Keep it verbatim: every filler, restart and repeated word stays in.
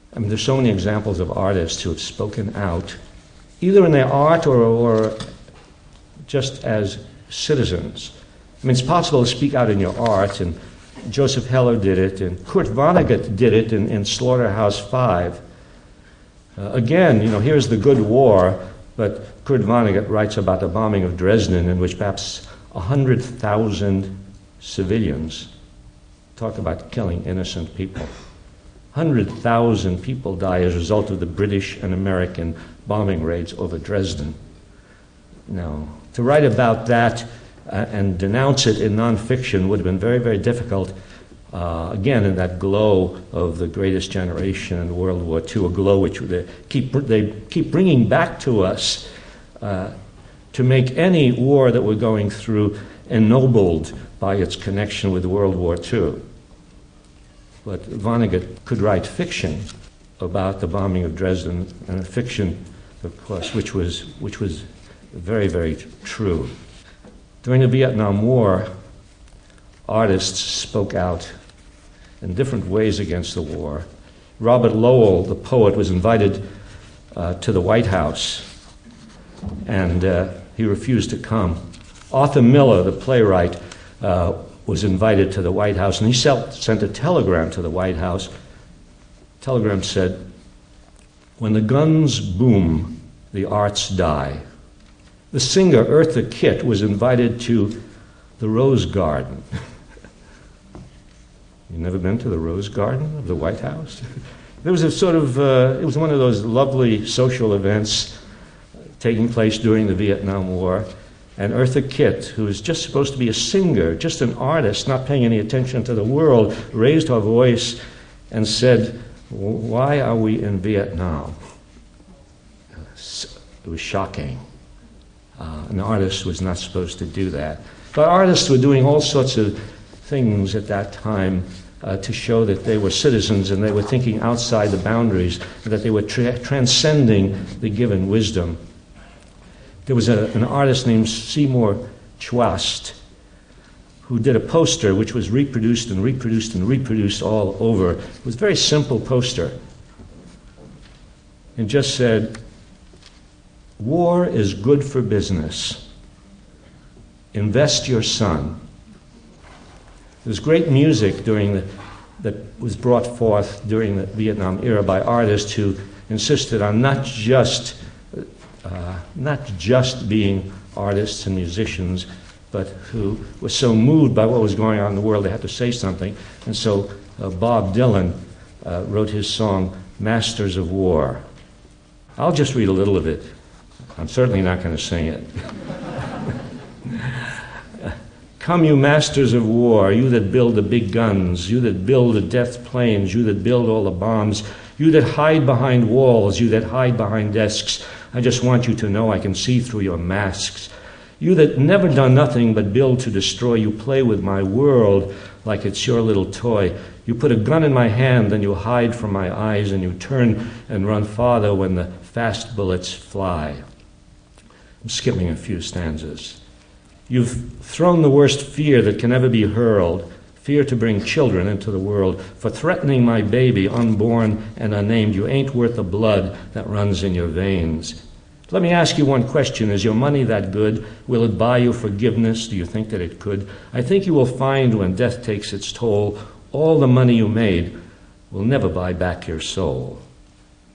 I mean, there's so many examples of artists who have spoken out, either in their art or, or just as citizens. I mean, it's possible to speak out in your art, and Joseph Heller did it, and Kurt Vonnegut did it in, in Slaughterhouse Five. Uh, again, you know, here's the good war, but Kurt Vonnegut writes about the bombing of Dresden, in which perhaps one hundred thousand civilians, talk about killing innocent people. one hundred thousand people die as a result of the British and American bombing raids over Dresden. Now, to write about that uh, and denounce it in nonfiction would have been very, very difficult. Uh, again, in that glow of the greatest generation in World War Two, a glow which they keep, they keep bringing back to us uh, to make any war that we're going through ennobled by its connection with World War Two. But Vonnegut could write fiction about the bombing of Dresden, and a fiction, of course, which was, which was very, very true. During the Vietnam War, artists spoke out in different ways against the war. Robert Lowell, the poet, was invited uh, to the White House, and uh, he refused to come. Arthur Miller, the playwright, uh, was invited to the White House, and he sent a telegram to the White House. The telegram said, "When the guns boom, the arts die." The singer Eartha Kitt was invited to the Rose Garden. You never been to the Rose Garden of the White House? There was a sort of, uh, it was one of those lovely social events taking place during the Vietnam War. And Eartha Kitt, who was just supposed to be a singer, just an artist, not paying any attention to the world, raised her voice and said, "Why are we in Vietnam?" It was shocking. Uh, an artist was not supposed to do that. But artists were doing all sorts of things at that time uh, to show that they were citizens and they were thinking outside the boundaries, and that they were tra- transcending the given wisdom. There was a, an artist named Seymour Chwast who did a poster which was reproduced and reproduced and reproduced all over. It was a very simple poster. It just said, "War is good for business. Invest your son." There was great music during the, that was brought forth during the Vietnam era by artists who insisted on not just uh, not just being artists and musicians, but who were so moved by what was going on in the world they had to say something. And so uh, Bob Dylan uh, wrote his song, "Masters of War." I'll just read a little of it. I'm certainly not going to sing it. "Come, you masters of war, you that build the big guns, you that build the death planes, you that build all the bombs, you that hide behind walls, you that hide behind desks. I just want you to know I can see through your masks. You that never done nothing but build to destroy, you play with my world like it's your little toy. You put a gun in my hand, then you hide from my eyes, and you turn and run farther when the fast bullets fly." I'm skipping a few stanzas. "You've thrown the worst fear that can ever be hurled, fear to bring children into the world. For threatening my baby, unborn and unnamed, you ain't worth the blood that runs in your veins. Let me ask you one question. Is your money that good? Will it buy you forgiveness? Do you think that it could? I think you will find when death takes its toll, all the money you made will never buy back your soul."